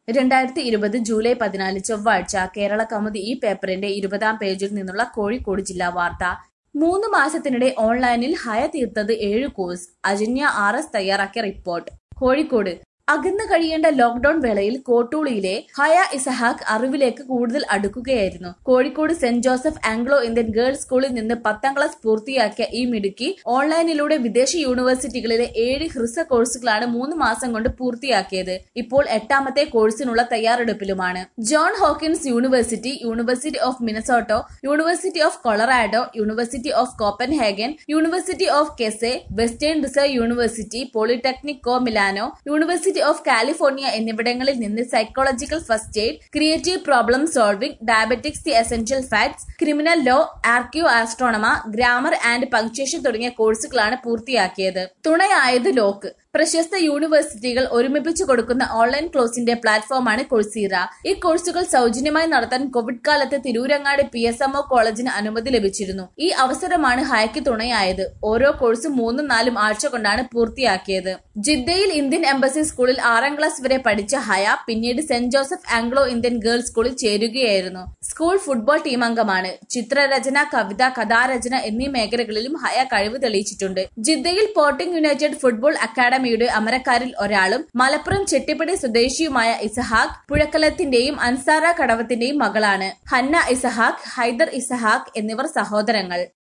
2020 July 14 ചൊവ്വാഴ്ച കേരള കൗമുദി ഈ പേപ്പറിന്റെ 20-ാം പേജിൽ നിന്നുള്ള കോഴിക്കോട് ജില്ലാ വാർത്ത. 3 മാസത്തിനിടെ ഓൺലൈനിൽ ഹയ തീർത്തത് 7 കോഴ്സ്. അജന്യ RS തയ്യാറാക്കിയ റിപ്പോർട്ട്. കോഴിക്കോട് അകന്നു കഴിയേണ്ട ലോക്ഡൌൺ വേളയിൽ കോട്ടൂളിയിലെ ഹയ ഇസഹാക്ക് അറിവിലേക്ക് കൂടുതൽ അടുക്കുകയായിരുന്നു. Kozhikode saint Joseph Anglo Indian girls സ്കൂളിൽ നിന്ന് 10ാം ക്ലാസ് പൂർത്തിയാക്കിയ ഈ മിടുക്കി ഓൺലൈനിലൂടെ വിദേശ യൂണിവേഴ്സിറ്റികളിലെ 7 ഹ്രസ്വ കോഴ്സുകളാണ് 3 മാസം കൊണ്ട് പൂർത്തിയാക്കിയത്. ഇപ്പോൾ 8ാമത്തെ കോഴ്സിനുള്ള തയ്യാറെടുപ്പിലുമാണ്. John Hopkins university, university of Minnesota, university of Colorado, university of Copenhagen, university of Case, western reserve university, Politecnico Milano, university of California എന്നിവിടങ്ങളിൽ നിന്ന് psychological first aid, creative problem solving, diabetics the essential facts, criminal law, archaeoastronomy, grammar and punctuation തുടങ്ങിയ കോഴ്സുകളാണ് പൂർത്തിയാക്കിയത്. തുണയായത് lock. പ്രശസ്ത യൂണിവേഴ്സിറ്റികൾ ഒരുമിപ്പിച്ചു കൊടുക്കുന്ന online കോഴ്സിന്റെ പ്ലാറ്റ്ഫോമാണ് കോഴ്സീറ. ഈ കോഴ്സുകൾ സൗജന്യമായി നടത്താൻ കോവിഡ് കാലത്ത് തിരൂരങ്ങാടി PSMO കോളേജിന് അനുമതി ലഭിച്ചിരുന്നു. ഈ അവസരമാണ് ഹയക്ക് തുണയായത്. ഓരോ കോഴ്സും 3-4 ആഴ്ച കൊണ്ടാണ് പൂർത്തിയാക്കിയത്. ജിദ്ദയിൽ ഇന്ത്യൻ എംബസി സ്കൂളിൽ 6ാം ക്ലാസ് വരെ പഠിച്ച ഹയ പിന്നീട് saint Joseph Anglo Indian girls സ്കൂളിൽ ചേരുകയായിരുന്നു. School football ടീമംഗമാണ്. ചിത്രരചന, കവിത, കഥാരചന എന്നീ മേഖലകളിലും ഹയ കഴിവ് തെളിയിച്ചിട്ടുണ്ട്. ജിദ്ദയിൽ പോർട്ടിംഗ് യുണൈറ്റഡ് ഫുട്ബോൾ അക്കാദമിയുടെ അമരക്കാരിൽ ഒരാളും മലപ്പുറം ചെട്ടിപ്പടി സ്വദേശിയുമായ ഇസഹാക്ക് പുഴക്കലത്തിന്റെയും അൻസാറ കടവത്തിന്റെയും മകളാണ്. ഹന്ന ഇസഹാക്ക്, ഹൈദർ ഇസഹാക്ക് എന്നിവർ സഹോദരങ്ങൾ.